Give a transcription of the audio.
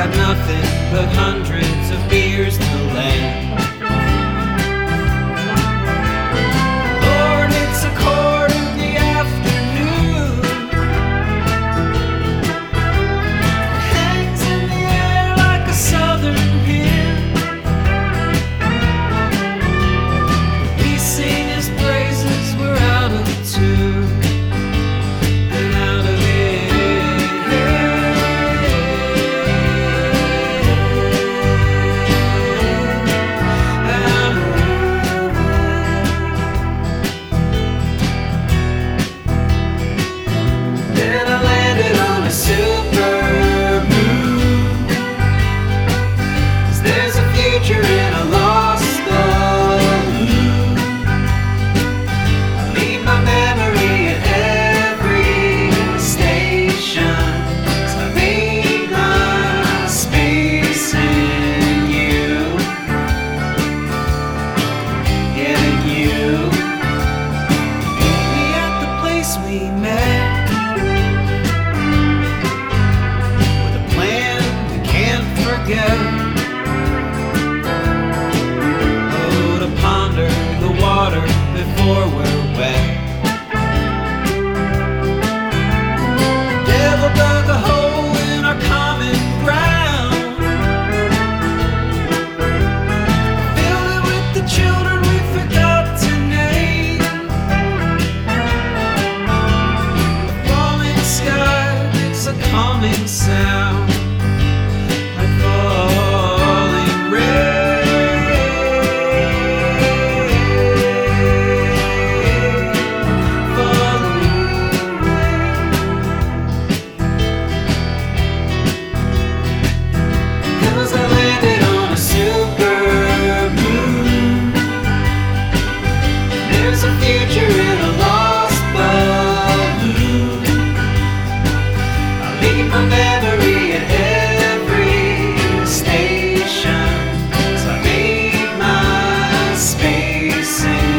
got nothing but hundreds of beers to lend. Lord, it's a quarter of the afternoon. Hangs in the air like a southern hymn. We sing his praises, we're out of tune. And out of then I landed on a silver moon. 'Cause there's a future in a lost balloon. I leave my memory at every station. 'Cause I made my space in you. Yeah, in you. Meet me at the place we met. Oh, to ponder the water before we're wet. Devil dug a hole in our common ground, filled it with the children we forgot to name. The falling sky makes a calming sound. There's a future in a lost balloon. I leave my memory at every station. 'Cause I made my space in